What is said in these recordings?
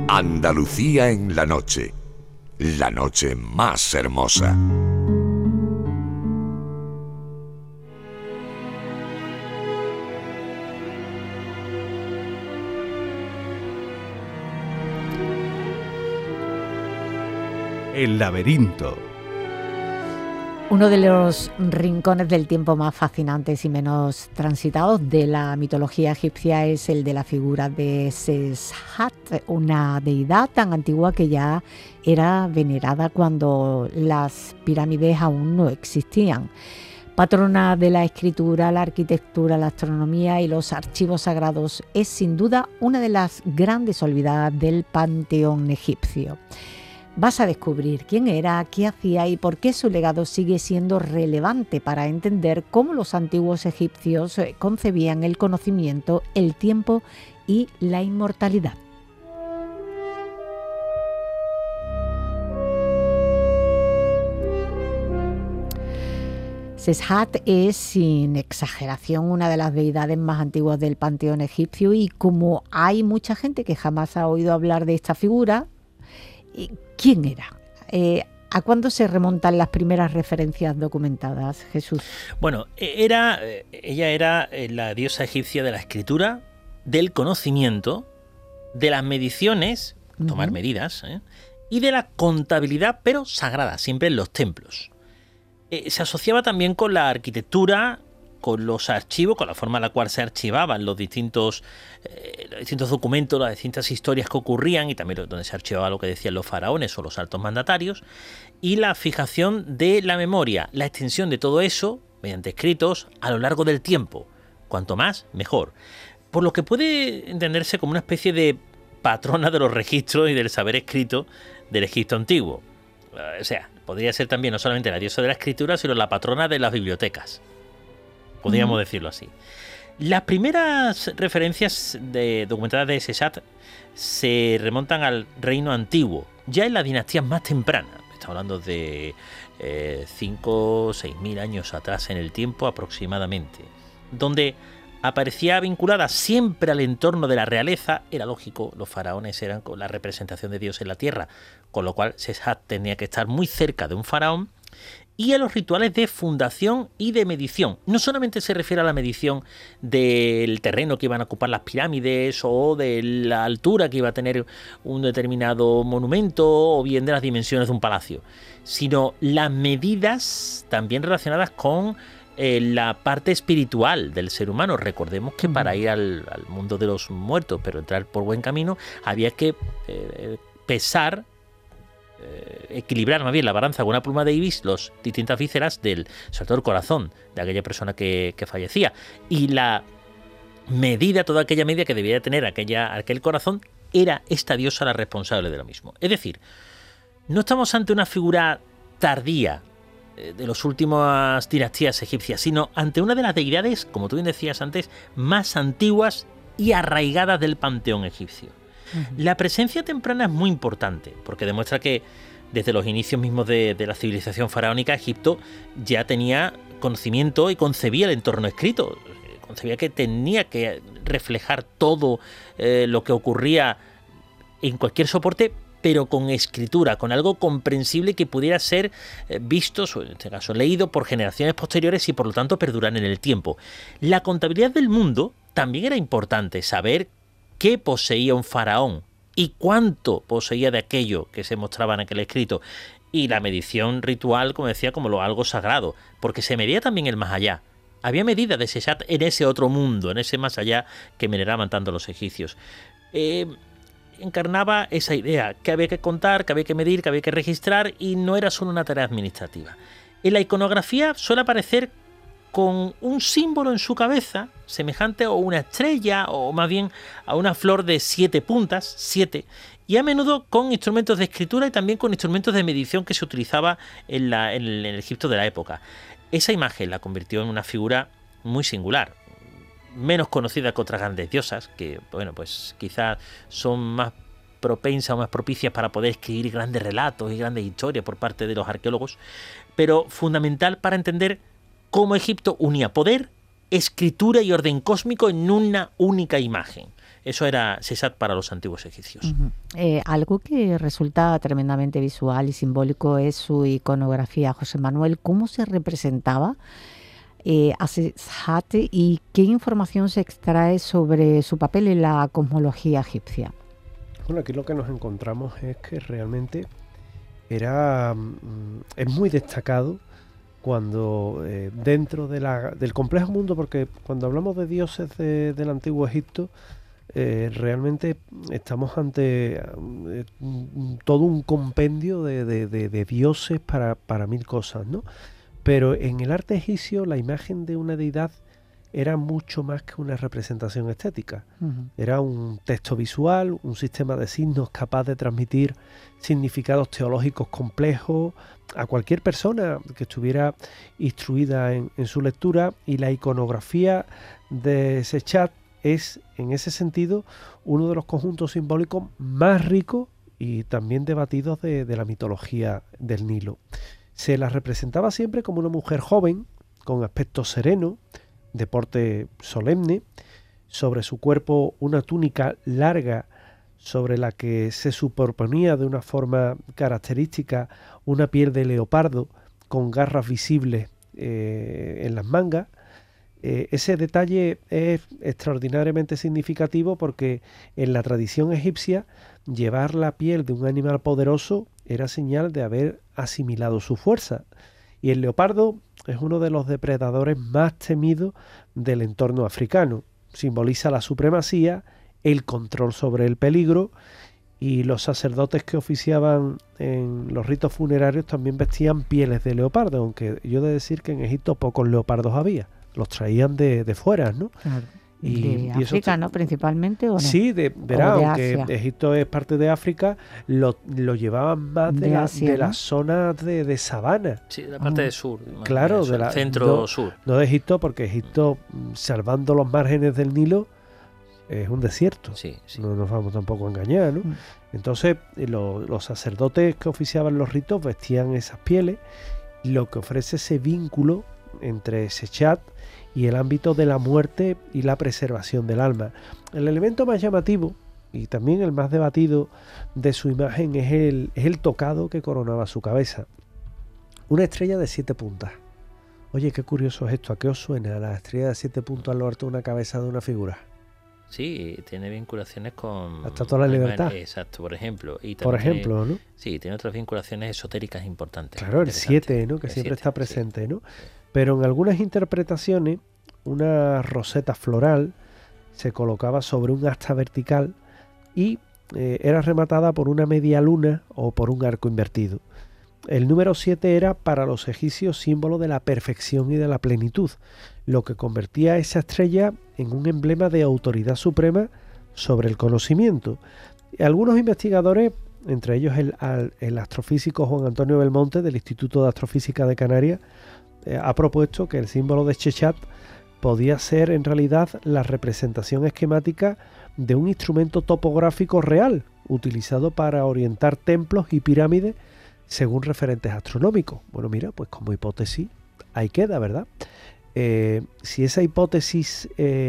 Andalucía en la noche más hermosa. El laberinto. Uno de los rincones del tiempo más fascinantes y menos transitados de la mitología egipcia es el de la figura de Seshat, una deidad tan antigua que ya era venerada cuando las pirámides aún no existían. Patrona de la escritura, la arquitectura, la astronomía y los archivos sagrados, es sin duda una de las grandes olvidadas del panteón egipcio. Vas a descubrir quién era, qué hacía y por qué su legado sigue siendo relevante para entender cómo los antiguos egipcios concebían el conocimiento, el tiempo y la inmortalidad. Seshat es, sin exageración, una de las deidades más antiguas del panteón egipcio y como hay mucha gente que jamás ha oído hablar de esta figura, ¿quién era? ¿A cuándo se remontan las primeras referencias documentadas, Jesús? Bueno, ella era la diosa egipcia de la escritura, del conocimiento, de las mediciones, tomar medidas, y de la contabilidad, pero sagrada, siempre en los templos. Se asociaba también con la arquitectura, con los archivos, con la forma en la cual se archivaban los distintos documentos, las distintas historias que ocurrían y también donde se archivaba lo que decían los faraones o los altos mandatarios, y la fijación de la memoria, la extensión de todo eso mediante escritos a lo largo del tiempo. Cuanto más, mejor. Por lo que puede entenderse como una especie de patrona de los registros y del saber escrito del Egipto antiguo. O sea, podría ser también no solamente la diosa de la escritura, sino la patrona de las bibliotecas. Podríamos decirlo así. Las primeras referencias documentadas de Seshat se remontan al reino antiguo, ya en las dinastías más tempranas. Estamos hablando de 5 o 6 mil años atrás en el tiempo aproximadamente, donde aparecía vinculada siempre al entorno de la realeza. Era lógico, los faraones eran con la representación de Dios en la tierra, con lo cual Seshat tenía que estar muy cerca de un faraón, y a los rituales de fundación y de medición. No solamente se refiere a la medición del terreno que iban a ocupar las pirámides o de la altura que iba a tener un determinado monumento o bien de las dimensiones de un palacio, sino las medidas también relacionadas con la parte espiritual del ser humano. Recordemos que para ir al mundo de los muertos, pero entrar por buen camino, había que pesar, equilibrar más bien la balanza con una pluma de ibis, las distintas vísceras sobre todo el corazón de aquella persona que fallecía, y la medida, toda aquella medida que debía tener aquel corazón, era esta diosa la responsable de lo mismo. Es decir, no estamos ante una figura tardía de las últimas dinastías egipcias, sino ante una de las deidades, como tú bien decías antes, más antiguas y arraigadas del panteón egipcio. La presencia temprana es muy importante, porque demuestra que desde los inicios mismos de la civilización faraónica, Egipto ya tenía conocimiento y concebía el entorno escrito, concebía que tenía que reflejar todo lo que ocurría en cualquier soporte, pero con escritura, con algo comprensible que pudiera ser visto, o en este caso leído, por generaciones posteriores y por lo tanto perdurar en el tiempo. La contabilidad del mundo también era importante, saber qué poseía un faraón y cuánto poseía de aquello que se mostraba en aquel escrito, y la medición ritual, como decía, como algo sagrado, porque se medía también el más allá. Había medidas de Seshat en ese otro mundo, en ese más allá que veneraban tanto los egipcios. Encarnaba esa idea, que había que contar, que había que medir, que había que registrar, y no era solo una tarea administrativa. En la iconografía suele aparecer con un símbolo en su cabeza, semejante a una estrella o más bien a una flor de 7 puntas, 7, y a menudo con instrumentos de escritura y también con instrumentos de medición que se utilizaba en el Egipto de la época. Esa imagen la convirtió en una figura muy singular, menos conocida que otras grandes diosas, que bueno, pues quizás son más propensas o más propicias para poder escribir grandes relatos y grandes historias por parte de los arqueólogos, pero fundamental para entender cómo Egipto unía poder, escritura y orden cósmico en una única imagen. Eso era Seshat para los antiguos egipcios. Algo que resulta tremendamente visual y simbólico es su iconografía. José Manuel, ¿cómo se representaba a Seshat y qué información se extrae sobre su papel en la cosmología egipcia? Bueno, aquí lo que nos encontramos es que realmente es muy destacado cuando dentro del complejo mundo, porque cuando hablamos de dioses del antiguo Egipto, realmente estamos ante todo un compendio de dioses para mil cosas, ¿no? Pero en el arte egipcio la imagen de una deidad era mucho más que una representación estética. Era un texto visual, un sistema de signos capaz de transmitir significados teológicos complejos a cualquier persona que estuviera instruida en su lectura, y la iconografía de Seshat es, en ese sentido, uno de los conjuntos simbólicos más ricos y también debatidos de la mitología del Nilo. Se la representaba siempre como una mujer joven, con aspecto sereno, de porte solemne, sobre su cuerpo una túnica larga sobre la que se superponía de una forma característica una piel de leopardo con garras visibles en las mangas. Ese detalle es extraordinariamente significativo porque en la tradición egipcia llevar la piel de un animal poderoso era señal de haber asimilado su fuerza, y el leopardo es uno de los depredadores más temidos del entorno africano. Simboliza la supremacía, el control sobre el peligro, y los sacerdotes que oficiaban en los ritos funerarios también vestían pieles de leopardo, aunque yo he de decir que en Egipto pocos leopardos había, los traían de fuera, ¿no? Claro. De África, ¿no? Principalmente, ¿o no? Sí, verá, aunque Asia. Egipto es parte de África, lo llevaban más de Asia, ¿no? las zonas de sabana. Sí, de la parte del sur. Claro, del centro-sur. No de Egipto, porque Egipto, salvando los márgenes del Nilo, es un desierto. Sí. No nos vamos tampoco a engañar, ¿no? Entonces, los sacerdotes que oficiaban los ritos vestían esas pieles, lo que ofrece ese vínculo entre Seshat y el ámbito de la muerte y la preservación del alma. El elemento más llamativo y también el más debatido de su imagen es el tocado que coronaba su cabeza. Una estrella de 7 puntas. Oye, qué curioso es esto. ¿A qué os suena la estrella de 7 puntos a lo alto de una cabeza de una figura? Sí, tiene vinculaciones con... La Estatua de la Libertad. Exacto, por ejemplo. Y por ejemplo, ¿no? Sí, tiene otras vinculaciones esotéricas importantes. Claro, el 7, ¿no? Que el siempre 7, está presente, sí. ¿no? Pero en algunas interpretaciones, una roseta floral se colocaba sobre un asta vertical y era rematada por una media luna o por un arco invertido. El número 7 era para los egipcios símbolo de la perfección y de la plenitud, lo que convertía a esa estrella en un emblema de autoridad suprema sobre el conocimiento. Algunos investigadores, entre ellos el astrofísico Juan Antonio Belmonte del Instituto de Astrofísica de Canarias, ha propuesto que el símbolo de Seshat podía ser en realidad la representación esquemática de un instrumento topográfico real utilizado para orientar templos y pirámides según referentes astronómicos. Bueno, mira, pues como hipótesis ahí queda, ¿verdad? Si esa hipótesis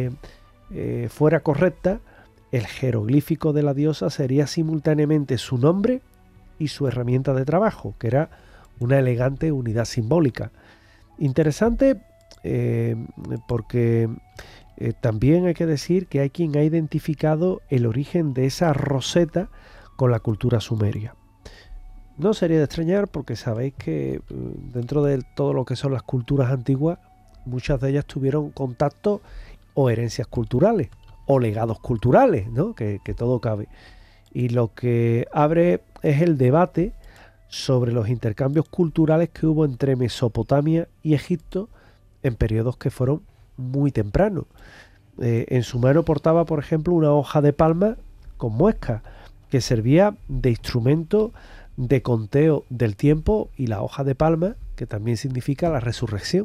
fuera correcta, el jeroglífico de la diosa sería simultáneamente su nombre y su herramienta de trabajo, que era una elegante unidad simbólica. Interesante porque también hay que decir que hay quien ha identificado el origen de esa roseta con la cultura sumeria. No sería de extrañar porque sabéis que dentro de todo lo que son las culturas antiguas, muchas de ellas tuvieron contactos o herencias culturales o legados culturales, ¿no? Que todo cabe. Y lo que abre es el debate sobre los intercambios culturales que hubo entre Mesopotamia y Egipto en periodos que fueron muy tempranos. En su mano portaba, por ejemplo, una hoja de palma con muesca que servía de instrumento de conteo del tiempo, y la hoja de palma, que también significa la resurrección.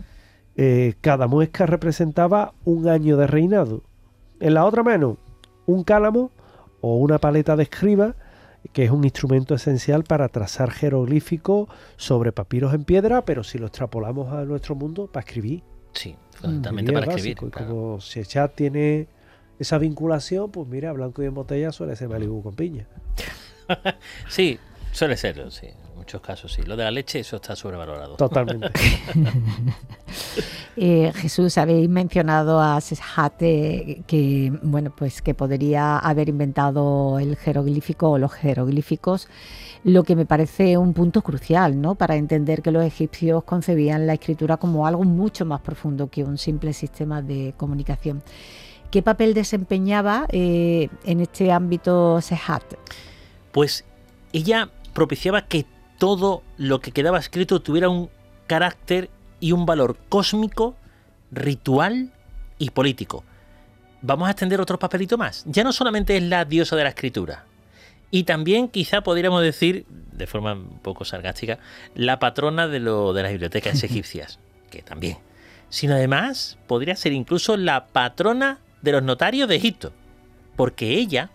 Cada muesca representaba un año de reinado. En la otra mano, un cálamo o una paleta de escriba, que es un instrumento esencial para trazar jeroglíficos sobre papiros en piedra, pero si lo extrapolamos a nuestro mundo, para escribir. Sí, fundamentalmente para escribir. Claro. Como Seshat tiene esa vinculación, pues mira, blanco y en botella suele ser Malibu con piña. Sí, suele serlo, sí. En muchos casos sí. Lo de la leche, eso está sobrevalorado. Totalmente. Jesús, habéis mencionado a Seshat, que bueno, pues que podría haber inventado el jeroglífico o los jeroglíficos, lo que me parece un punto crucial, ¿no?, para entender que los egipcios concebían la escritura como algo mucho más profundo que un simple sistema de comunicación. ¿Qué papel desempeñaba en este ámbito Seshat? Pues ella propiciaba que todo lo que quedaba escrito tuviera un carácter y un valor cósmico, ritual y político. Vamos a extender otro papelito más. Ya no solamente es la diosa de la escritura, y también quizá podríamos decir, de forma un poco sarcástica, la patrona de las bibliotecas egipcias, que también, sino además podría ser incluso la patrona de los notarios de Egipto, porque ella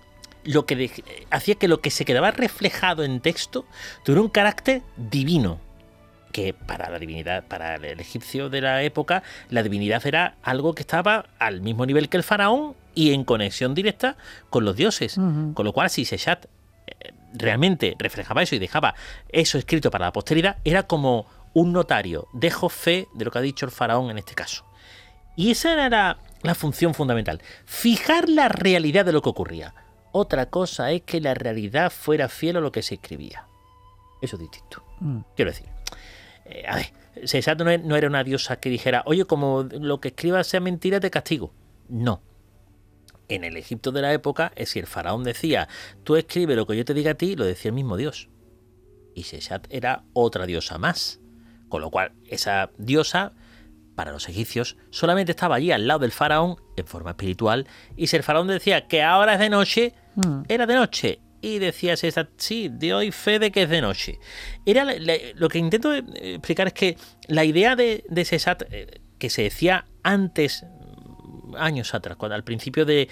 hacía que lo que se quedaba reflejado en texto tuviera un carácter divino, que para la divinidad, para el egipcio de la época, la divinidad era algo que estaba al mismo nivel que el faraón y en conexión directa con los dioses. Uh-huh. Con lo cual, si Seshat realmente reflejaba eso y dejaba eso escrito para la posteridad, era como un notario. Dejo fe de lo que ha dicho el faraón en este caso. Y esa era la función fundamental. Fijar la realidad de lo que ocurría. Otra cosa es que la realidad fuera fiel a lo que se escribía. Eso es distinto. Quiero decir, a ver, Seshat no era una diosa que dijera, oye, como lo que escribas sea mentira, te castigo. No. En el Egipto de la época, si el faraón decía, tú escribe lo que yo te diga a ti, lo decía el mismo Dios. Y Seshat era otra diosa más. Con lo cual, esa diosa, para los egipcios, solamente estaba allí al lado del faraón en forma espiritual. Y si el faraón decía que ahora es de noche, era de noche. Y decía Seshat, sí, doy fe de que es de noche. Era lo que intento explicar es que la idea de Seshat, que se decía antes, años atrás, cuando al principio de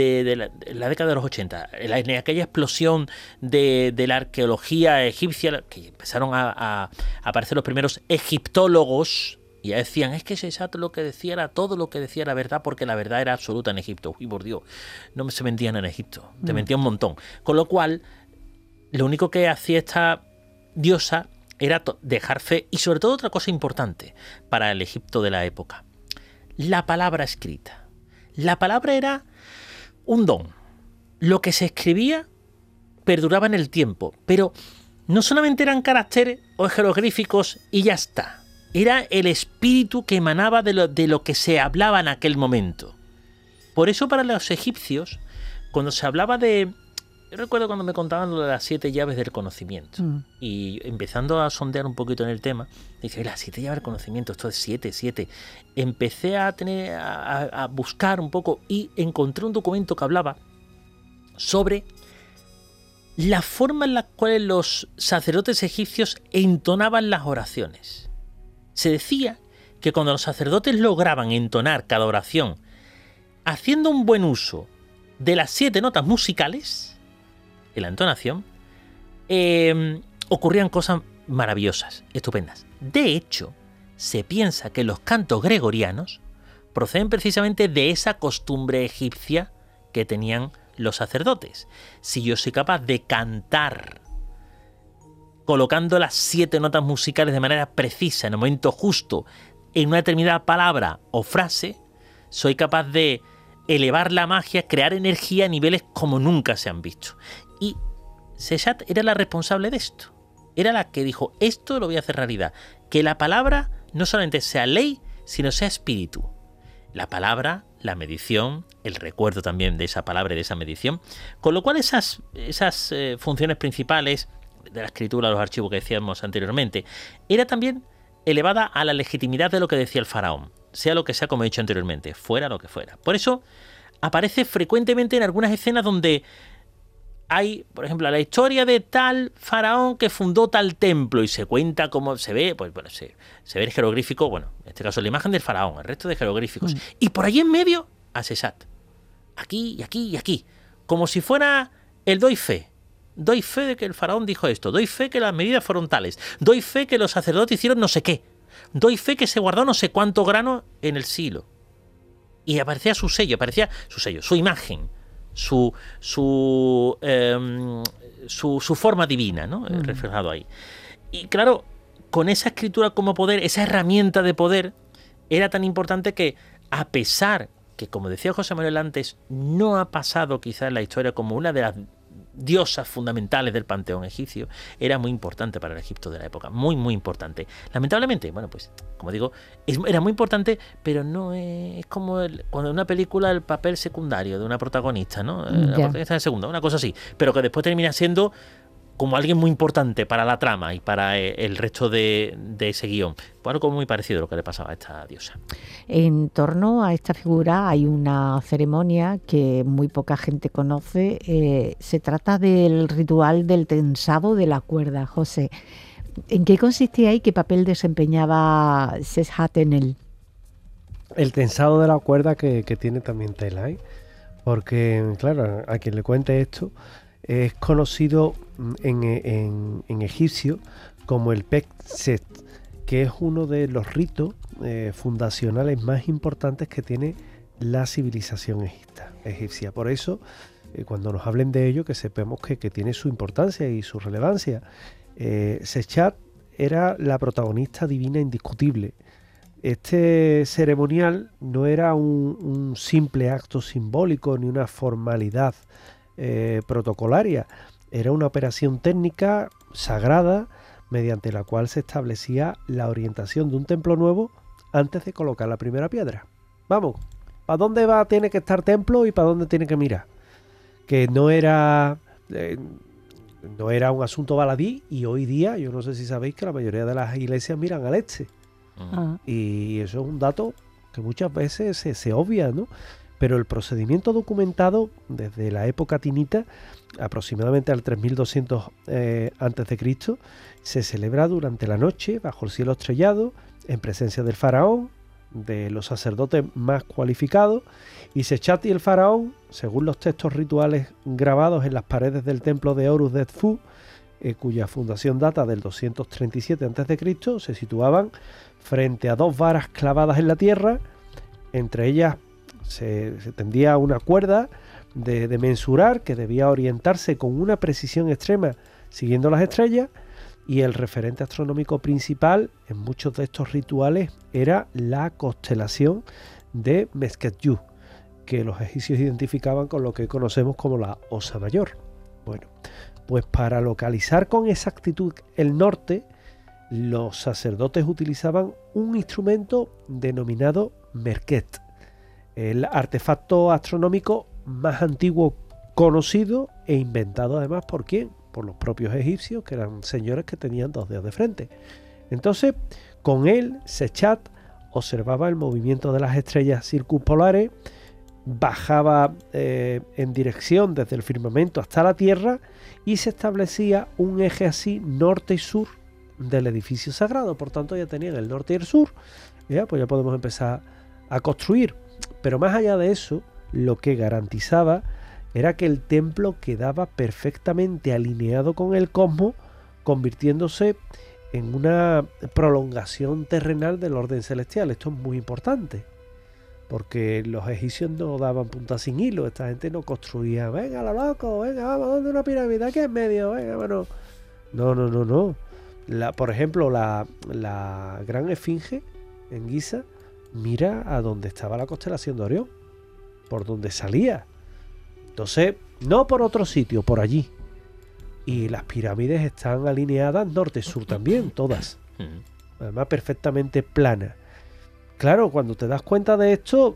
la década de los 80, en aquella explosión de la arqueología egipcia, que empezaron a aparecer los primeros egiptólogos, y ya decían, es que Seshat lo que decía era todo lo que decía era verdad, porque la verdad era absoluta en Egipto. Uy, por Dios, no se mentían en Egipto, te mentían un montón. Con lo cual, lo único que hacía esta diosa era dejar fe, y sobre todo otra cosa importante para el Egipto de la época, la palabra escrita. La palabra era un don. Lo que se escribía perduraba en el tiempo, pero no solamente eran caracteres o jeroglíficos y ya está. Era el espíritu que emanaba de lo que se hablaba en aquel momento. Por eso para los egipcios, cuando se hablaba de... Yo recuerdo cuando me contaban lo de las 7 llaves del conocimiento. Y empezando a sondear un poquito en el tema, dice, las 7 llaves del conocimiento, esto es 7. Empecé a buscar un poco y encontré un documento que hablaba sobre la forma en la cual los sacerdotes egipcios entonaban las oraciones. Se decía que cuando los sacerdotes lograban entonar cada oración haciendo un buen uso de las 7 notas musicales en la entonación, ocurrían cosas maravillosas, estupendas. De hecho, se piensa que los cantos gregorianos proceden precisamente de esa costumbre egipcia que tenían los sacerdotes. Si yo soy capaz de cantar colocando las 7 notas musicales de manera precisa, en el momento justo, en una determinada palabra o frase, soy capaz de elevar la magia, crear energía a niveles como nunca se han visto. Y Seshat era la responsable de esto. Era la que dijo, esto lo voy a hacer realidad. Que la palabra no solamente sea ley, sino sea espíritu. La palabra, la medición, el recuerdo también de esa palabra y de esa medición. Con lo cual esas funciones principales de la escritura, los archivos que decíamos anteriormente, era también elevada a la legitimidad de lo que decía el faraón, sea lo que sea, como he dicho anteriormente, fuera lo que fuera. Por eso aparece frecuentemente en algunas escenas donde hay, por ejemplo, la historia de tal faraón que fundó tal templo y se cuenta cómo se ve, pues bueno, se ve el jeroglífico, bueno, en este caso la imagen del faraón, el resto de jeroglíficos, y por allí en medio a Seshat, aquí y aquí y aquí, como si fuera el doy fe. Doy fe de que el faraón dijo esto. Doy fe que las medidas fueron tales. Doy fe que los sacerdotes hicieron no sé qué. Doy fe que se guardó no sé cuánto grano en el silo. y aparecía su sello, su imagen, su forma divina, ¿no? Reflejado ahí. Y claro, con esa escritura como poder, esa herramienta de poder, era tan importante que, a pesar que, como decía José Manuel antes, no ha pasado quizás en la historia como una de las diosas fundamentales del panteón egipcio, era muy importante para el Egipto de la época, muy, muy importante. Lamentablemente, bueno, pues, como digo, era muy importante, pero no es como cuando en una película el papel secundario de una protagonista, ¿no? La protagonista de segunda, una cosa así, pero que después termina siendo como alguien muy importante para la trama y para el resto de ese guión. Pues algo muy parecido a lo que le pasaba a esta diosa. En torno a esta figura hay una ceremonia que muy poca gente conoce. Se trata del ritual del tensado de la cuerda. José, ¿en qué consistía y qué papel desempeñaba Seshat en él? El tensado de la cuerda que tiene también tela, ¿eh? Porque, claro, a quien le cuente esto, es conocido en egipcio como el Pek-Set, que es uno de los ritos fundacionales más importantes que tiene la civilización egipcia. Por eso, cuando nos hablen de ello, que sepamos que tiene su importancia y su relevancia. Seshat era la protagonista divina indiscutible. Este ceremonial no era un simple acto simbólico ni una formalidad protocolaria, era una operación técnica sagrada mediante la cual se establecía la orientación de un templo nuevo antes de colocar la primera piedra. Vamos, ¿para dónde tiene que estar templo y para dónde tiene que mirar? Que no era un asunto baladí, y hoy día, yo no sé si sabéis que la mayoría de las iglesias miran al este. Y eso es un dato que muchas veces se obvia, ¿no? Pero el procedimiento documentado desde la época tinita, aproximadamente al 3200 a.C., se celebra durante la noche, bajo el cielo estrellado, en presencia del faraón, de los sacerdotes más cualificados, y Seshat y el faraón, según los textos rituales grabados en las paredes del templo de Horus de Edfu, cuya fundación data del 237 a.C., se situaban frente a dos varas clavadas en la tierra. Entre ellas se tendía una cuerda de mensurar que debía orientarse con una precisión extrema siguiendo las estrellas, y el referente astronómico principal en muchos de estos rituales era la constelación de Meskhet-Yu, que los egipcios identificaban con lo que conocemos como la Osa Mayor. Bueno, pues para localizar con exactitud el norte, los sacerdotes utilizaban un instrumento denominado Merket, el artefacto astronómico más antiguo conocido e inventado además ¿por quién? Por los propios egipcios, que eran señores que tenían dos dedos de frente. Entonces, con él, Seshat observaba el movimiento de las estrellas circumpolares, bajaba en dirección desde el firmamento hasta la tierra, y se establecía un eje así norte y sur del edificio sagrado. Por tanto, ya tenían el norte y el sur, pues ya podemos empezar a construir. Pero más allá de eso, lo que garantizaba era que el templo quedaba perfectamente alineado con el cosmos, convirtiéndose en una prolongación terrenal del orden celestial. Esto es muy importante, porque los egipcios no daban punta sin hilo. Esta gente no construía, venga, lo loco, venga, vamos, ¿dónde una pirámide? Aquí en medio, venga, bueno. No. Por ejemplo, la gran esfinge en Giza, mira a donde estaba la constelación de Orión, por donde salía. Entonces, no por otro sitio, por allí. Y las pirámides están alineadas norte-sur también, todas. Además, perfectamente planas. Claro, cuando te das cuenta de esto,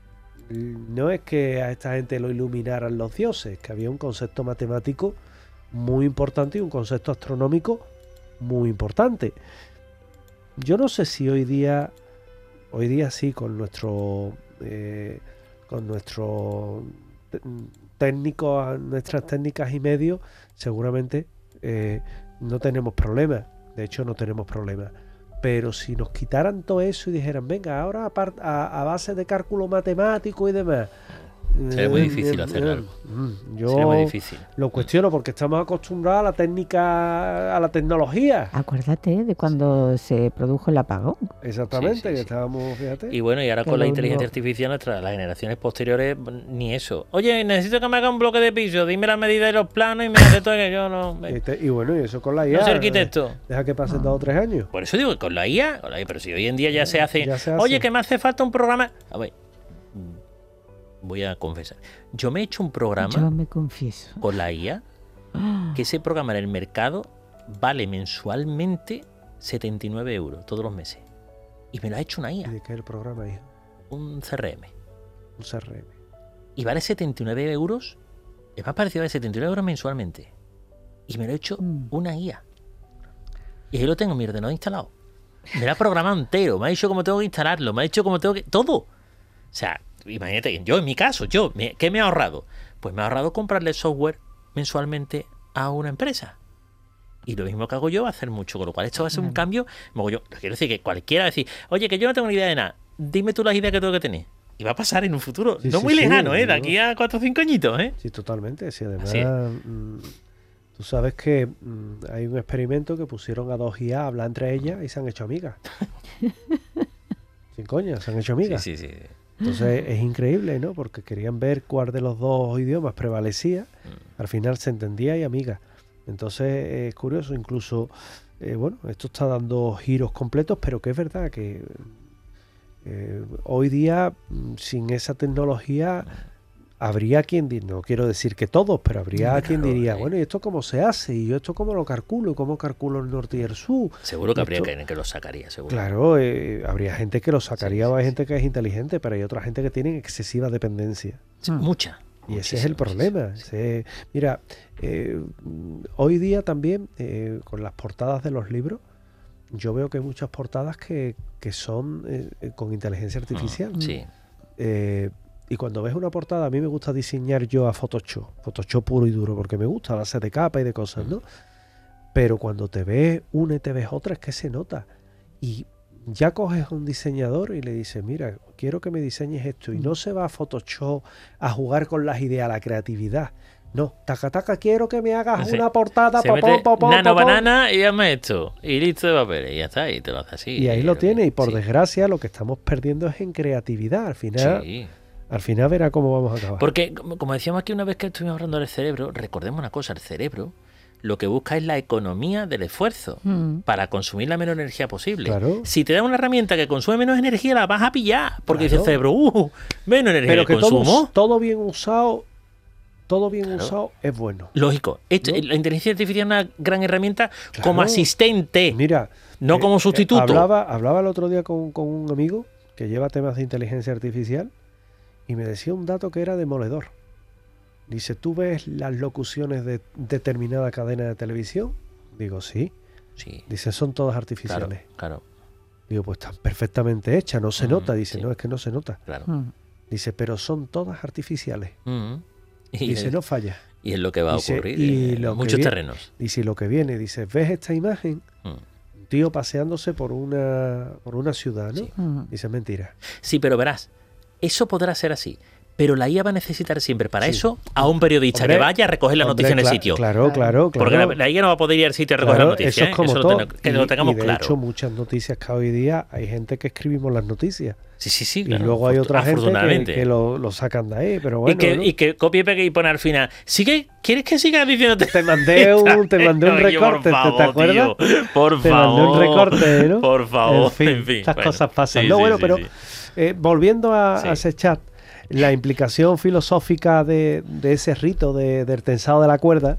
no es que a esta gente lo iluminaran los dioses, que había un concepto matemático muy importante y un concepto astronómico muy importante. Yo no sé si hoy día sí, con nuestro técnico, nuestras técnicas y medios, seguramente no tenemos problemas. De hecho, no tenemos problemas. Pero si nos quitaran todo eso y dijeran, venga, ahora a base de cálculo matemático y demás, Sería muy difícil hacer algo. Yo Sería muy difícil. lo cuestiono porque estamos acostumbrados a la técnica, a la tecnología. Acuérdate de cuando se produjo el apagón. Exactamente, Sí. que estábamos, fíjate. Y bueno, y ahora Que con la lo inteligencia único- artificial, las generaciones posteriores, ni eso. Oye, necesito que me haga un bloque de piso, dime la medida de los planos y me hace todo que yo no... Y bueno, y eso con la IA. No soy arquitecto. Deja que pasen 2 o 3 años. Por eso digo, con la IA, pero si hoy en día ya se hace... Ya se hace. Oye, que me hace falta un programa... A ver, voy a confesar. Yo me he hecho un programa Yo me confieso. con la IA, que ese programa en el mercado vale mensualmente 79 euros todos los meses. Y me lo ha hecho una ¿Y IA, de qué es el programa, hijo? un CRM. Un CRM. Y vale 79 euros. Es más parecido a 79 euros mensualmente. Y me lo ha hecho una IA. Y ahí lo tengo en mi ordenador instalado. Me lo ha programado entero. Me ha dicho cómo tengo que instalarlo. Me ha dicho cómo tengo que... Todo. O sea, imagínate, yo en mi caso, ¿qué me he ahorrado? Pues me he ahorrado comprarle software mensualmente a una empresa. Y lo mismo que hago yo va a hacer mucho. Con lo cual esto va a ser un cambio. Quiero decir que cualquiera va a decir, oye, que yo no tengo ni idea de nada. Dime tú las ideas que tengo que tener. Y va a pasar en un futuro. Sí, no sí, muy sí, lejano, ¿eh? De no. aquí a 4 o 5 añitos, ¿eh? Sí, totalmente. Sí, además, Así es. tú sabes que hay un experimento que pusieron a 2 IA a hablar entre ellas y se han hecho amigas. Sin coña, se han hecho amigas. Sí. Entonces es increíble, ¿no? Porque querían ver cuál de los 2 idiomas prevalecía. Al final se entendía y amiga. Entonces es curioso, incluso, bueno, esto está dando giros completos, pero que es verdad que hoy día, sin esa tecnología, habría quien, no quiero decir que todos, pero habría quien diría, bueno, ¿y esto cómo se hace? ¿Y yo esto cómo lo calculo? ¿Cómo calculo el norte y el sur? Seguro que habría Esto- que lo sacaría, seguro. Claro, habría gente que lo sacaría, Sí, o hay sí, gente que es inteligente, pero hay otra gente que tiene excesiva dependencia. Sí, mucha. Y ese es el Muchísimo, problema. muchísimo. Mira, hoy día también, con las portadas de los libros, yo veo que hay muchas portadas que son con inteligencia artificial. Sí. Y cuando ves una portada, a mí me gusta diseñar yo a Photoshop puro y duro, porque me gusta, a base de capa y de cosas, ¿no? Pero cuando te ves una y te ves otra, es que se nota. Y ya coges a un diseñador y le dices, mira, quiero que me diseñes esto. Y no se va a Photoshop a jugar con las ideas, la creatividad. No, taca, quiero que me hagas Sí. una portada, Se mete nano banana y hazme esto. Y listo de papel. Y ya está. Y te lo hace así. Y ahí lo tiene. Y por Sí. desgracia, lo que estamos perdiendo es en creatividad. Sí. Al final verá cómo vamos a acabar. Porque, como decíamos aquí una vez que estuvimos hablando del cerebro, recordemos una cosa, el cerebro lo que busca es la economía del esfuerzo para consumir la menor energía posible. Claro. Si te da una herramienta que consume menos energía, la vas a pillar. Porque dice el Claro. cerebro, menos energía Pero de que consumo. todo bien usado, Claro. usado es bueno. Lógico. ¿No? La inteligencia artificial es una gran herramienta Claro. como asistente, Mira, no como sustituto. hablaba el otro día con un amigo que lleva temas de inteligencia artificial y me decía un dato que era demoledor. Dice, ¿tú ves las locuciones de determinada cadena de televisión? Digo, sí. Sí, Dice, son todas claro, artificiales. claro, Digo, pues están perfectamente hechas, no se nota. Dice, sí. no, es que no se nota. claro. Dice, pero son todas artificiales. Y, Dice, no falla. y es lo que va a Dice, ocurrir y en lo que muchos viene- terrenos. Dice, y lo que viene, dice, ¿ves esta imagen? Mm. Un tío paseándose por una ciudad, ¿no? Sí. Dice, mentira. Sí, pero verás, eso podrá ser así. Pero la IA va a necesitar siempre para Sí. eso a un periodista Hombre, que vaya a recoger la noticia en el sitio. Claro. Porque la IA no va a poder ir al sitio a recoger Claro, la noticia. eso es como todo. Que lo tengamos y de claro. hecho, muchas noticias que hoy día hay gente que escribimos las noticias. Sí, Y claro, luego hay otra gente afortunadamente. que lo sacan de ahí. Pero bueno, ¿no? y que copie y pegue y pone al final. ¿Quieres que siga diciéndote? Te mandé un recorte, ¿te acuerdas? Por Te favor. mandé un recorte, ¿no? Por favor. En fin, estas bueno, cosas pasan. sí, No, sí, bueno, sí, pero sí. volviendo a Sí. ese chat, la implicación filosófica de ese rito del tensado de la cuerda,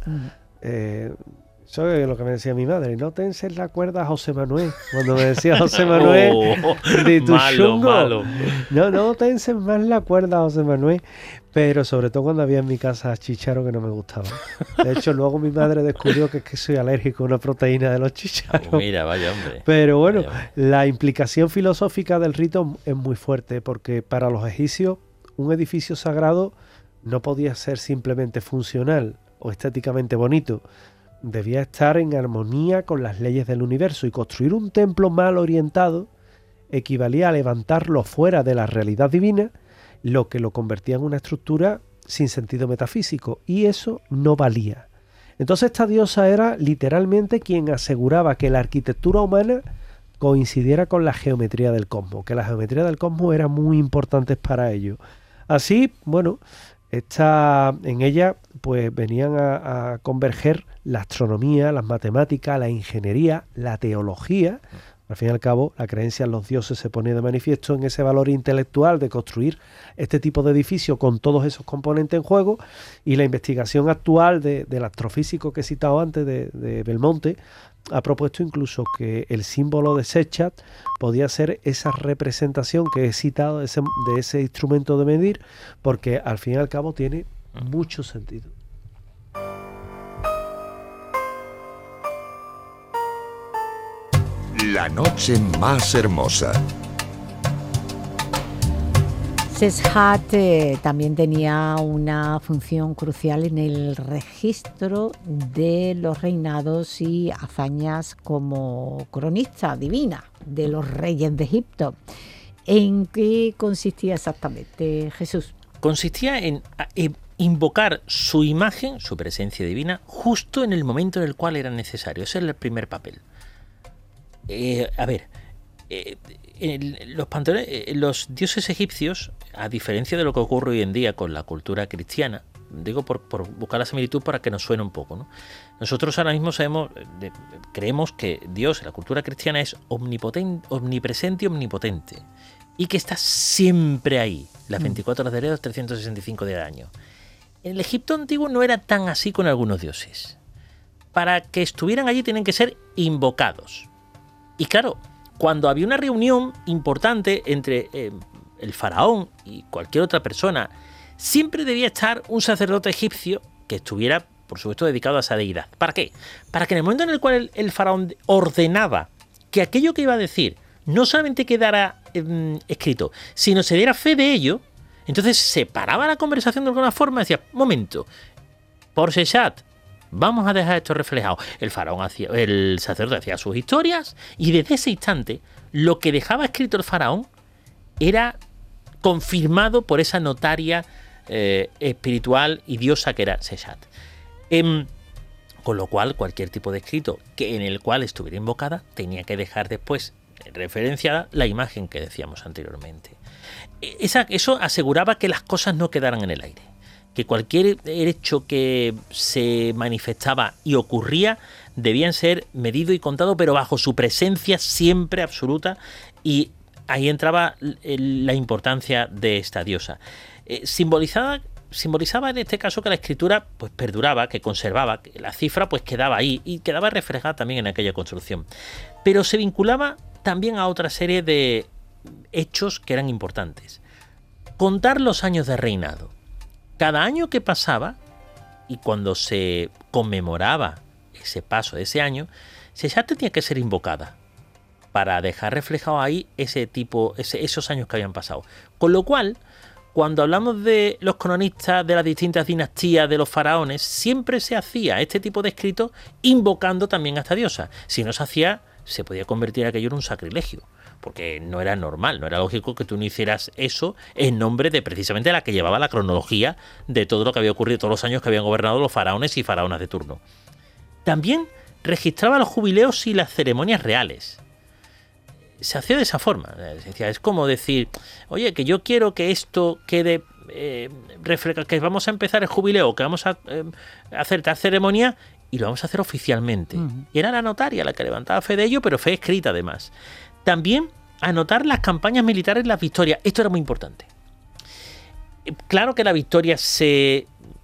eso es lo que me decía mi madre, no tenses la cuerda a José Manuel. Cuando me decía José Manuel, de tu chungo. malo. No tenses más la cuerda a José Manuel. Pero sobre todo cuando había en mi casa chícharo que no me gustaba. De hecho, luego mi madre descubrió que es que soy alérgico a una proteína de los chícharos. Mira, vaya hombre. Pero bueno, Vaya. la implicación filosófica del rito es muy fuerte, porque para los egipcios un edificio sagrado no podía ser simplemente funcional o estéticamente bonito. Debía estar en armonía con las leyes del universo, y construir un templo mal orientado equivalía a levantarlo fuera de la realidad divina lo que lo convertía en una estructura sin sentido metafísico, y eso no valía. Entonces esta diosa era literalmente quien aseguraba que la arquitectura humana coincidiera con la geometría del cosmos, que la geometría del cosmos era muy importante para ello. Así, bueno, en ella pues venían a converger la astronomía, las matemáticas, la ingeniería, la teología. Al fin y al cabo, la creencia en los dioses se pone de manifiesto en ese valor intelectual de construir este tipo de edificio con todos esos componentes en juego, y la investigación actual del astrofísico que he citado antes, de Belmonte, ha propuesto incluso que el símbolo de Sextat podía ser esa representación que he citado de ese instrumento de medir, porque al fin y al cabo tiene mucho sentido. La noche más hermosa. Seshat también tenía una función crucial en el registro de los reinados y hazañas como cronista divina de los reyes de Egipto. ¿En qué consistía exactamente, Jesús? Consistía en invocar su imagen, su presencia divina, justo en el momento en el cual era necesario. Ese es el primer papel. Los dioses egipcios, a diferencia de lo que ocurre hoy en día con la cultura cristiana, digo por buscar la similitud para que nos suene un poco, ¿no? Nosotros ahora mismo creemos que Dios en la cultura cristiana es omnipresente y omnipotente, y que está siempre ahí, las 24 horas del día, los 365 días del año. En el Egipto antiguo no era tan así con algunos dioses. Para que estuvieran allí tienen que ser invocados. Y claro, cuando había una reunión importante entre el faraón y cualquier otra persona, siempre debía estar un sacerdote egipcio que estuviera, por supuesto, dedicado a esa deidad. ¿Para qué? Para que en el momento en el cual el faraón ordenaba que aquello que iba a decir no solamente quedara escrito, sino se diera fe de ello, entonces se paraba la conversación de alguna forma y decía, momento, por Sextat, vamos a dejar esto reflejado. El sacerdote hacía sus historias, y desde ese instante lo que dejaba escrito el faraón era confirmado por esa notaria espiritual y diosa que era Sextat. Con lo cual, cualquier tipo de escrito en el cual estuviera invocada tenía que dejar después referenciada la imagen que decíamos anteriormente. Eso aseguraba que las cosas no quedaran en el aire, que cualquier hecho que se manifestaba y ocurría debían ser medido y contado, pero bajo su presencia siempre absoluta, y ahí entraba la importancia de esta diosa. Simbolizaba en este caso que la escritura pues perduraba, que conservaba, que la cifra pues quedaba ahí y quedaba reflejada también en aquella construcción. Pero se vinculaba también a otra serie de hechos que eran importantes. Contar los años de reinado. Cada año que pasaba, y cuando se conmemoraba ese paso de ese año, Sextat tenía que ser invocada para dejar reflejado ahí esos años que habían pasado. Con lo cual, cuando hablamos de los cronistas de las distintas dinastías de los faraones, siempre se hacía este tipo de escritos invocando también a esta diosa. Si no se hacía, se podía convertir aquello en un sacrilegio, porque no era normal, no era lógico que tú no hicieras eso en nombre de precisamente la que llevaba la cronología de todo lo que había ocurrido todos los años que habían gobernado los faraones y faraonas de turno. También registraba los jubileos y las ceremonias reales. Se hacía de esa forma. Es como decir, oye, que yo quiero que esto quede que vamos a empezar el jubileo, que vamos a hacer tal ceremonia, y lo vamos a hacer oficialmente. Y era la notaria la que levantaba fe de ello, pero fe escrita además. También anotar las campañas militares, las victorias. Esto era muy importante. Claro que la victoria se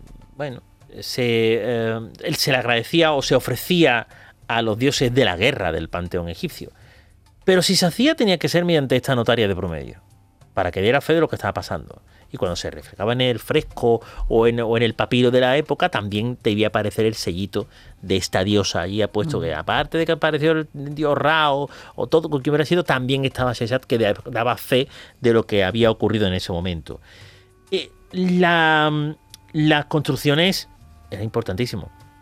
le agradecía o se ofrecía a los dioses de la guerra del panteón egipcio. Pero si se hacía, tenía que ser mediante esta notaria de promedio, para que diera fe de lo que estaba pasando. Y cuando se reflejaba en el fresco o en el papiro de la época, también debía aparecer el sellito de esta diosa allí apuesto, que aparte de que apareció el dios Ra o todo lo que hubiera sido, también estaba Sextat, que daba fe de lo que había ocurrido en ese momento. Las construcciones era importantísimo.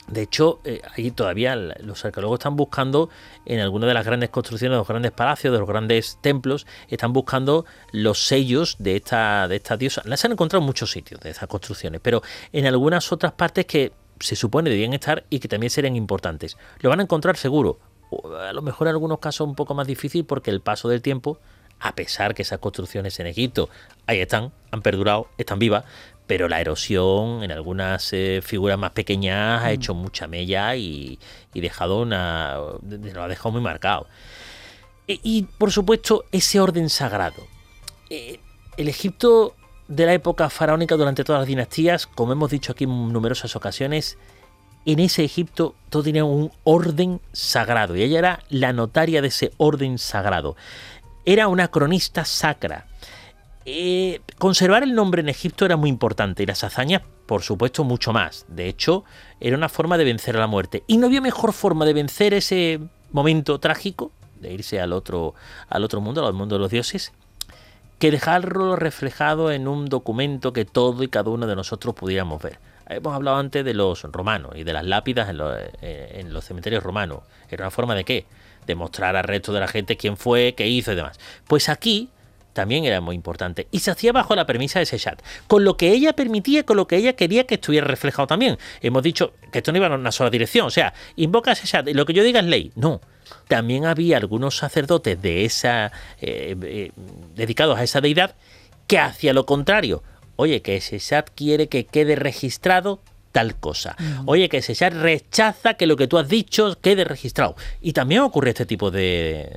De hecho, ahí todavía los arqueólogos están buscando en algunas de las grandes construcciones, de los grandes palacios, de los grandes templos, están buscando los sellos de esta diosa. Las han encontrado en muchos sitios de estas construcciones, pero en algunas otras partes que se supone debían estar y que también serían importantes. Lo van a encontrar seguro. A lo mejor en algunos casos un poco más difícil porque el paso del tiempo, a pesar que esas construcciones en Egipto ahí están, han perdurado, están vivas, pero la erosión en algunas figuras más pequeñas ha hecho mucha mella y lo ha dejado muy marcado. Y por supuesto, ese orden sagrado. El Egipto de la época faraónica durante todas las dinastías, como hemos dicho aquí en numerosas ocasiones, en ese Egipto todo tenía un orden sagrado y ella era la notaria de ese orden sagrado. Era una cronista sacra. Conservar el nombre en Egipto era muy importante y las hazañas, por supuesto, mucho más. De hecho, era una forma de vencer a la muerte. Y no había mejor forma de vencer ese momento trágico, de irse al otro mundo, al mundo de los dioses, que dejarlo reflejado en un documento que todo y cada uno de nosotros pudiéramos ver. Hemos hablado antes de los romanos y de las lápidas en los cementerios romanos. ¿Era una forma de qué? De mostrar al resto de la gente quién fue, qué hizo y demás. Pues aquí también era muy importante. Y se hacía bajo la premisa de Seshat, con lo que ella permitía, con lo que ella quería que estuviera reflejado también. Hemos dicho que esto no iba en una sola dirección. O sea, invoca a Seshat y lo que yo diga es ley. No. También había algunos sacerdotes de esa dedicados a esa deidad que hacía lo contrario. Oye, que Seshat quiere que quede registrado tal cosa. Oye, que Seshat rechaza que lo que tú has dicho quede registrado. Y también ocurre este tipo de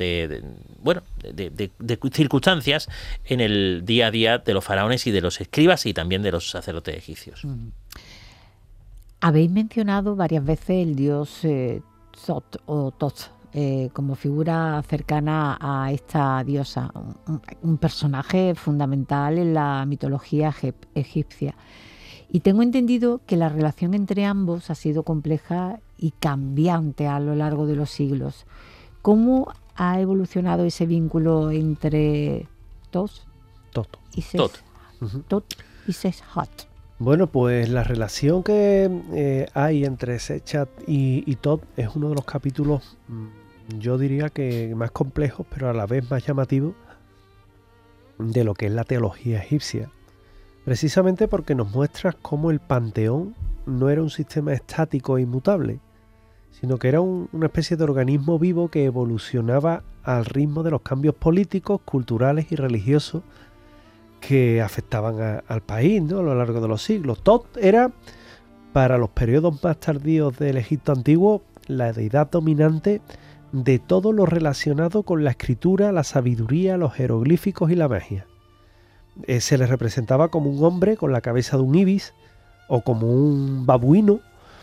circunstancias en el día a día de los faraones y de los escribas y también de los sacerdotes egipcios. Habéis mencionado varias veces el dios Tot o Tot como figura cercana a esta diosa, un personaje fundamental en la mitología egipcia. Y tengo entendido que la relación entre ambos ha sido compleja y cambiante a lo largo de los siglos. ¿Cómo ha evolucionado ese vínculo entre Tot y Seshat? Bueno, pues la relación que hay entre Seshat y Tot es uno de los capítulos, yo diría que más complejos, pero a la vez más llamativos de lo que es la teología egipcia. Precisamente porque nos muestra cómo el panteón no era un sistema estático e inmutable, sino que era una especie de organismo vivo que evolucionaba al ritmo de los cambios políticos, culturales y religiosos que afectaban al país, ¿no? A lo largo de los siglos. Tot era, para los periodos más tardíos del Egipto antiguo, la deidad dominante de todo lo relacionado con la escritura, la sabiduría, los jeroglíficos y la magia. Se le representaba como un hombre con la cabeza de un ibis o como un babuino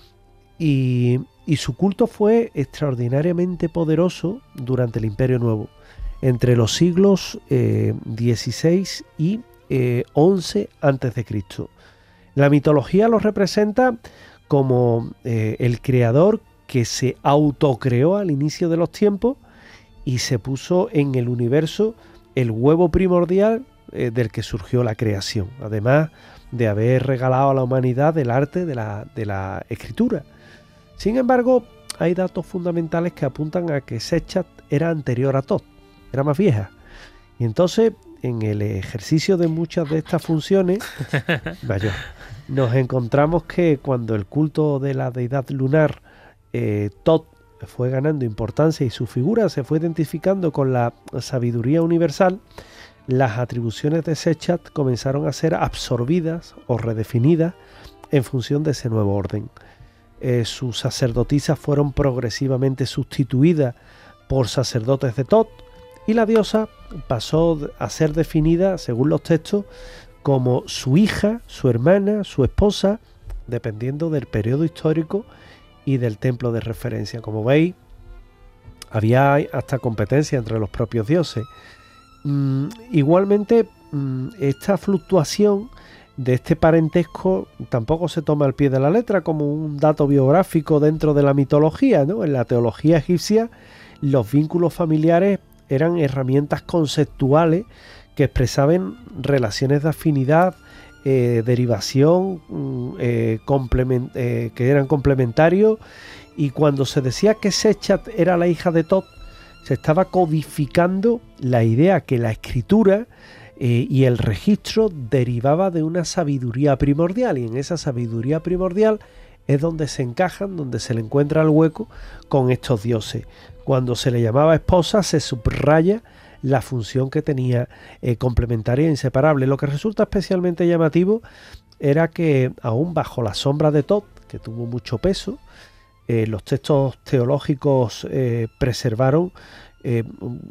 y su culto fue extraordinariamente poderoso durante el Imperio Nuevo, entre los siglos XVI y XI a.C. La mitología lo representa como el creador que se autocreó al inicio de los tiempos y se puso en el universo el huevo primordial del que surgió la creación, además de haber regalado a la humanidad el arte de la escritura. Sin embargo, hay datos fundamentales que apuntan a que Seshat era anterior a Tot, era más vieja. Y entonces, en el ejercicio de muchas de estas funciones, nos encontramos que cuando el culto de la deidad lunar Tot fue ganando importancia y su figura se fue identificando con la sabiduría universal, las atribuciones de Seshat comenzaron a ser absorbidas o redefinidas en función de ese nuevo orden. Sus sacerdotisas fueron progresivamente sustituidas por sacerdotes de Tot y la diosa pasó a ser definida, según los textos, como su hija, su hermana, su esposa, dependiendo del periodo histórico y del templo de referencia. Como veis, había hasta competencia entre los propios dioses. Igualmente, esta fluctuación de este parentesco tampoco se toma al pie de la letra como un dato biográfico dentro de la mitología, ¿no? En la teología egipcia, los vínculos familiares eran herramientas conceptuales que expresaban relaciones de afinidad derivación, que eran complementarios, y cuando se decía que Sechat era la hija de Thoth, se estaba codificando la idea que la escritura y el registro derivaba de una sabiduría primordial, y en esa sabiduría primordial es donde se encajan, donde se le encuentra el hueco con estos dioses. Cuando se le llamaba esposa, se subraya la función que tenía complementaria e inseparable. Lo que resulta especialmente llamativo era que aún bajo la sombra de Thoth, que tuvo mucho peso, los textos teológicos preservaron con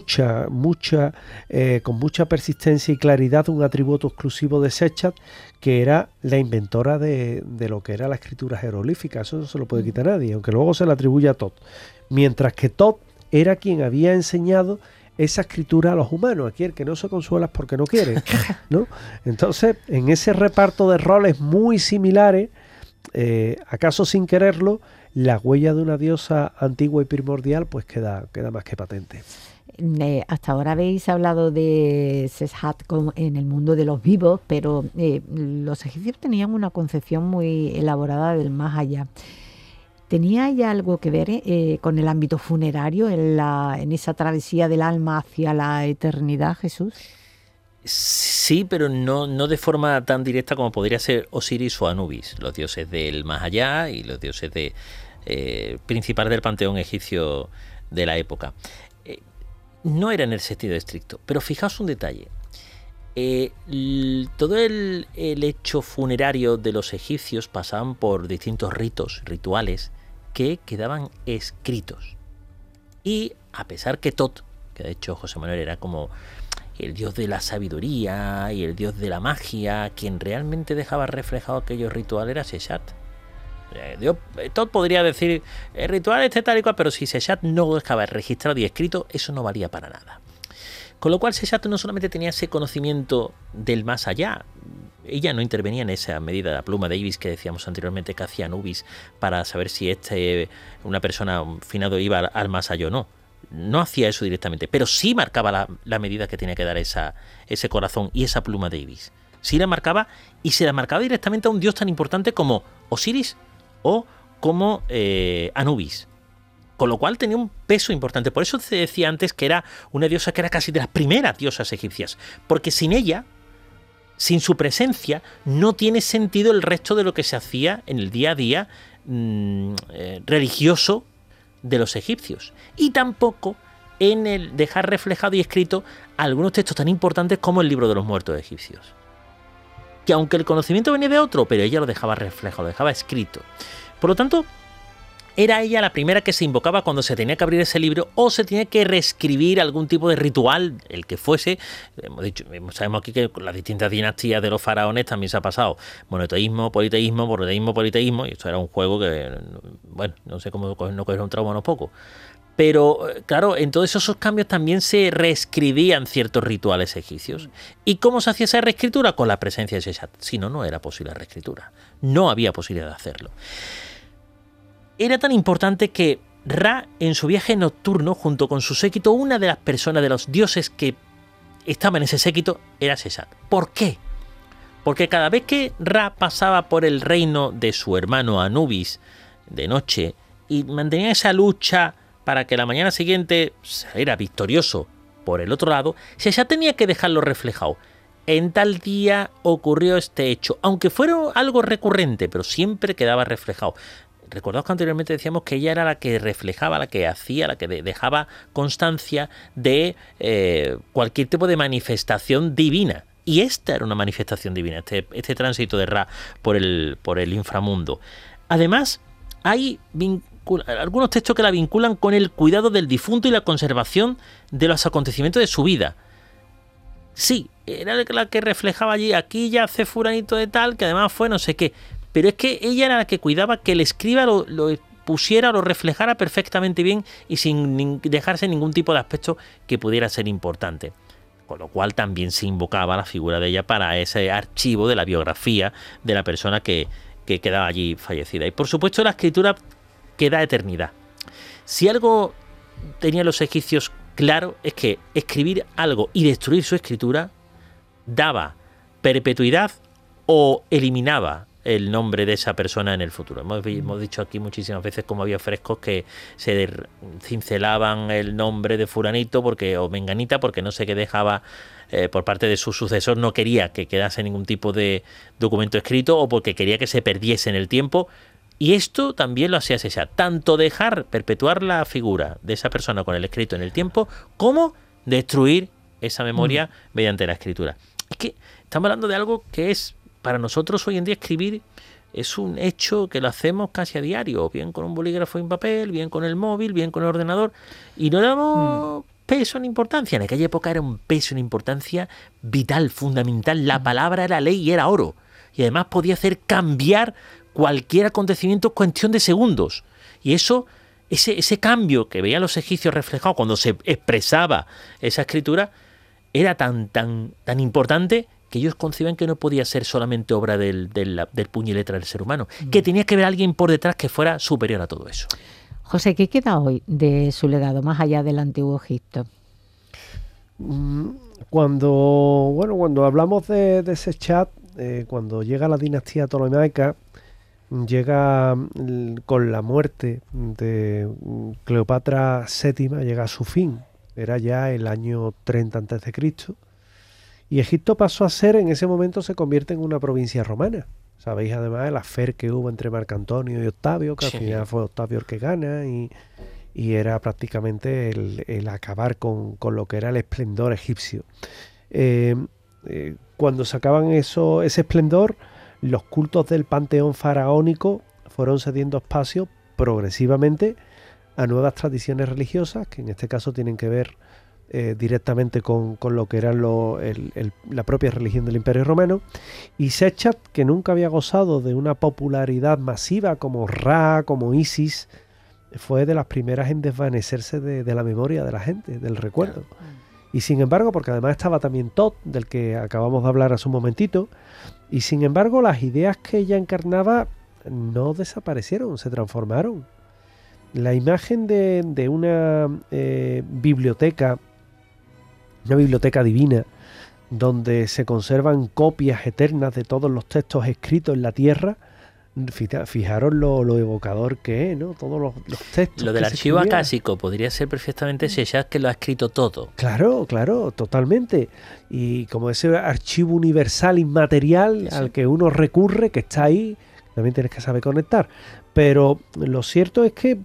mucha persistencia y claridad un atributo exclusivo de Sechat, que era la inventora de lo que era la escritura jeroglífica. Eso no se lo puede quitar a nadie, aunque luego se le atribuye a Thoth. Mientras que Thoth era quien había enseñado esa escritura a los humanos. Aquí el que no se consuela es porque no quiere, ¿no? Entonces, en ese reparto de roles muy similares, acaso sin quererlo, la huella de una diosa antigua y primordial pues queda más que patente. Hasta ahora habéis hablado de Seshat en el mundo de los vivos, pero los egipcios tenían una concepción muy elaborada del más allá. ¿Tenía ya algo que ver con el ámbito funerario en esa travesía del alma hacia la eternidad, Jesús? Sí, pero no de forma tan directa como podría ser Osiris o Anubis, los dioses del más allá y los dioses principales del panteón egipcio de la época. No era en el sentido estricto, pero fijaos un detalle. Todo el hecho funerario de los egipcios pasaban por distintos rituales que quedaban escritos. Y a pesar que Thoth, que de hecho José Manuel era como el dios de la sabiduría y el dios de la magia, quien realmente dejaba reflejado aquellos rituales era Sechat. Thoth podría decir el ritual este tal y cual, pero si Sechat no lo dejaba registrado y escrito, eso no valía para nada. Con lo cual Sechat no solamente tenía ese conocimiento del más allá, ella no intervenía en esa medida de la pluma de Ibis que decíamos anteriormente que hacía Anubis para saber si una persona finado iba al más allá o no. No hacía eso directamente, pero sí marcaba la medida que tenía que dar ese corazón y esa pluma de Ibis. Sí la marcaba, y se la marcaba directamente a un dios tan importante como Osiris o como Anubis. Con lo cual tenía un peso importante. Por eso te decía antes que era una diosa que era casi de las primeras diosas egipcias. Porque sin ella, sin su presencia, no tiene sentido el resto de lo que se hacía en el día a día religioso de los egipcios, y tampoco en el dejar reflejado y escrito algunos textos tan importantes como el libro de los muertos egipcios, que aunque el conocimiento venía de otro, pero ella lo dejaba reflejado, lo dejaba escrito. Por lo tanto, era ella la primera que se invocaba cuando se tenía que abrir ese libro o se tenía que reescribir algún tipo de ritual, el que fuese. Sabemos aquí que con las distintas dinastías de los faraones también se ha pasado monoteísmo, politeísmo, y esto era un juego que, bueno, no sé cómo no coger un trauma, no poco. Pero claro, en todos esos cambios también se reescribían ciertos rituales egipcios. ¿Y cómo se hacía esa reescritura? Con la presencia de Sechat. Si no, no era posible la reescritura. No había posibilidad de hacerlo. Era tan importante que Ra, en su viaje nocturno, junto con su séquito, una de las personas de los dioses que estaban en ese séquito era Sechat. ¿Por qué? Porque cada vez que Ra pasaba por el reino de su hermano Anubis de noche y mantenía esa lucha para que la mañana siguiente saliera victorioso por el otro lado, Sechat tenía que dejarlo reflejado. En tal día ocurrió este hecho, aunque fuera algo recurrente, pero siempre quedaba reflejado. Recordad que anteriormente decíamos que ella era la que reflejaba, la que hacía, la que dejaba constancia de cualquier tipo de manifestación divina. Y esta era una manifestación divina, este tránsito de Ra por el inframundo. Además, hay algunos textos que la vinculan con el cuidado del difunto y la conservación de los acontecimientos de su vida. Sí, era la que reflejaba allí, aquí ya hace fulanito de tal, que además fue no sé qué. Pero es que ella era la que cuidaba que el escriba lo pusiera, lo reflejara perfectamente bien y sin dejarse ningún tipo de aspecto que pudiera ser importante. Con lo cual también se invocaba la figura de ella para ese archivo de la biografía de la persona que quedaba allí fallecida. Y por supuesto la escritura que da eternidad. Si algo tenían los egipcios claro es que escribir algo y destruir su escritura daba perpetuidad o eliminaba el nombre de esa persona en el futuro. Hemos dicho aquí muchísimas veces cómo había frescos que se cincelaban el nombre de fulanito o menganita porque no sé qué dejaba por parte de su sucesor, no quería que quedase ningún tipo de documento escrito o porque quería que se perdiese en el tiempo. Y esto también lo hacía Seshat, tanto perpetuar la figura de esa persona con el escrito en el tiempo, como destruir esa memoria mediante la escritura. Es que estamos hablando de algo que es, para nosotros hoy en día, escribir es un hecho que lo hacemos casi a diario, bien con un bolígrafo en papel, bien con el móvil, bien con el ordenador, y no le damos peso ni importancia. En aquella época era un peso ni importancia vital, fundamental. La palabra era ley y era oro. Y además podía hacer cambiar cualquier acontecimiento en cuestión de segundos. Y ese cambio que veían los egipcios reflejado cuando se expresaba esa escritura era tan importante que ellos concibían que no podía ser solamente obra del puño y letra del ser humano, que tenía que haber alguien por detrás que fuera superior a todo eso. José, ¿qué queda hoy de su legado más allá del Antiguo Egipto? Cuando hablamos de Seshat, cuando llega la dinastía ptolemaica, llega con la muerte de Cleopatra VII, llega a su fin. Era ya el año 30 a.C. Y Egipto pasó a ser, en ese momento se convierte en una provincia romana. Sabéis además el afer que hubo entre Marco Antonio y Octavio, que al final fue Octavio el que gana, y era prácticamente el acabar con lo que era el esplendor egipcio. Cuando se acaban ese esplendor, los cultos del panteón faraónico fueron cediendo espacio progresivamente a nuevas tradiciones religiosas, que en este caso tienen que ver directamente con lo que era la propia religión del Imperio Romano. Y Seshat, que nunca había gozado de una popularidad masiva como Ra, como Isis, fue de las primeras en desvanecerse de la memoria de la gente, del recuerdo. Y sin embargo, porque además estaba también Tot, del que acabamos de hablar hace un momentito, y sin embargo las ideas que ella encarnaba no desaparecieron, se transformaron. La imagen de una biblioteca divina, donde se conservan copias eternas de todos los textos escritos en la tierra. Fijaros lo evocador que es, ¿no? Todos los textos. Lo del archivo acásico podría ser perfectamente Seshat, que lo ha escrito todo. Claro, totalmente. Y como ese archivo universal inmaterial al que uno recurre, que está ahí, también tienes que saber conectar. Pero lo cierto es que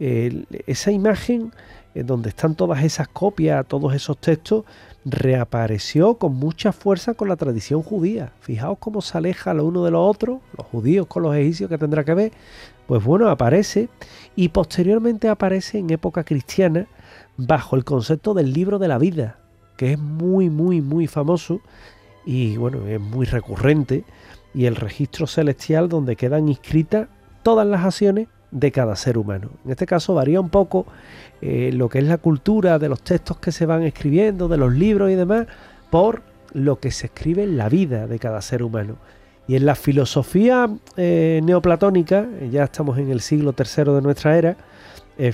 esa imagen, donde están todas esas copias, todos esos textos, reapareció con mucha fuerza con la tradición judía. Fijaos cómo se aleja lo uno de lo otro, los judíos con los egipcios, que tendrá que ver. Pues bueno, aparece, y posteriormente aparece en época cristiana bajo el concepto del libro de la vida, que es muy, muy, muy famoso y bueno, es muy recurrente, y el registro celestial donde quedan inscritas todas las acciones de cada ser humano. En este caso varía un poco lo que es la cultura de los textos que se van escribiendo, de los libros y demás, por lo que se escribe en la vida de cada ser humano. Y en la filosofía neoplatónica, ya estamos en el siglo III de nuestra era, el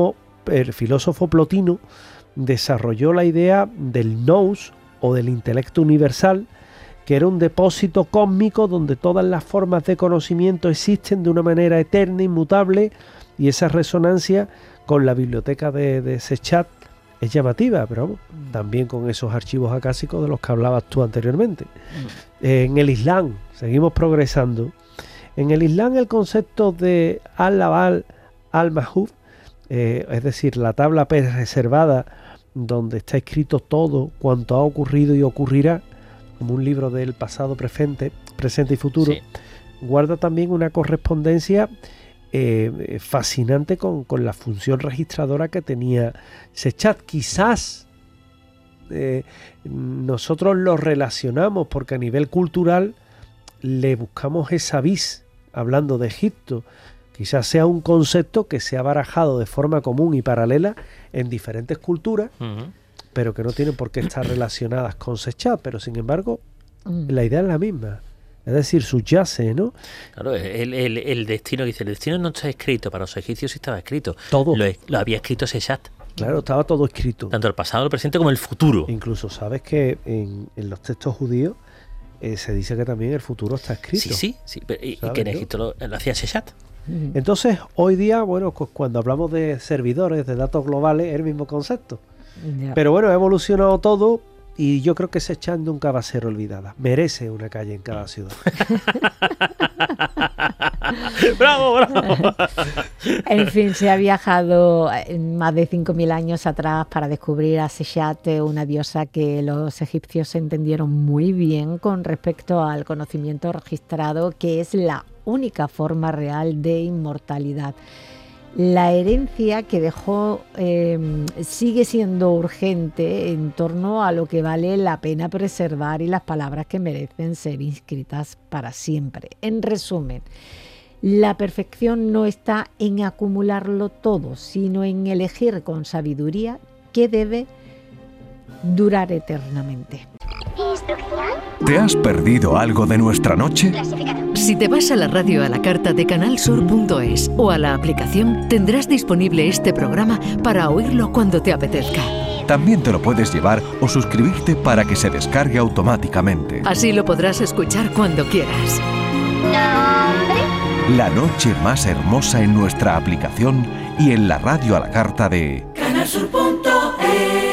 filósofo Plotino desarrolló la idea del nous, o del intelecto universal, que era un depósito cósmico donde todas las formas de conocimiento existen de una manera eterna, inmutable, y esa resonancia con la biblioteca de Seshat es llamativa, pero vamos, también con esos archivos acásicos de los que hablabas tú anteriormente. En el Islam, seguimos progresando. En el Islam el concepto de Al-Lawal Al-Mahfuz, es decir, la tabla reservada donde está escrito todo cuanto ha ocurrido y ocurrirá, como un libro del pasado, presente y futuro, guarda también una correspondencia fascinante con la función registradora que tenía Seshat. Quizás nosotros lo relacionamos porque a nivel cultural le buscamos esa vis, hablando de Egipto. Quizás sea un concepto que se ha barajado de forma común y paralela en diferentes culturas, pero que no tienen por qué estar relacionadas con Seshat, pero sin embargo la idea es la misma, es decir, subyace, ¿no? Claro, el destino, dice, el destino no está escrito, para los egipcios sí estaba escrito, todo lo había escrito Seshat. Claro, estaba todo escrito, tanto el pasado, el presente como el futuro. Incluso sabes que en los textos judíos se dice que también el futuro está escrito. Sí. Y que en Egipto lo hacía Seshat. Entonces, hoy día, bueno, cuando hablamos de servidores, de datos globales, es el mismo concepto. Ya. Pero bueno, ha evolucionado todo y yo creo que Seshat nunca va a ser olvidada. Merece una calle en cada ciudad. ¡Bravo! En fin, se ha viajado más de 5.000 años atrás para descubrir a Seshat, una diosa que los egipcios entendieron muy bien con respecto al conocimiento registrado, que es la única forma real de inmortalidad. La herencia que dejó sigue siendo urgente en torno a lo que vale la pena preservar y las palabras que merecen ser inscritas para siempre. En resumen, la perfección no está en acumularlo todo, sino en elegir con sabiduría qué debe durar eternamente. ¿Te has perdido algo de nuestra noche? Si te vas a la radio a la carta de canalsur.es o a la aplicación, tendrás disponible este programa para oírlo cuando te apetezca. También te lo puedes llevar o suscribirte para que se descargue automáticamente. Así lo podrás escuchar cuando quieras. La noche más hermosa en nuestra aplicación y en la radio a la carta de canalsur.es.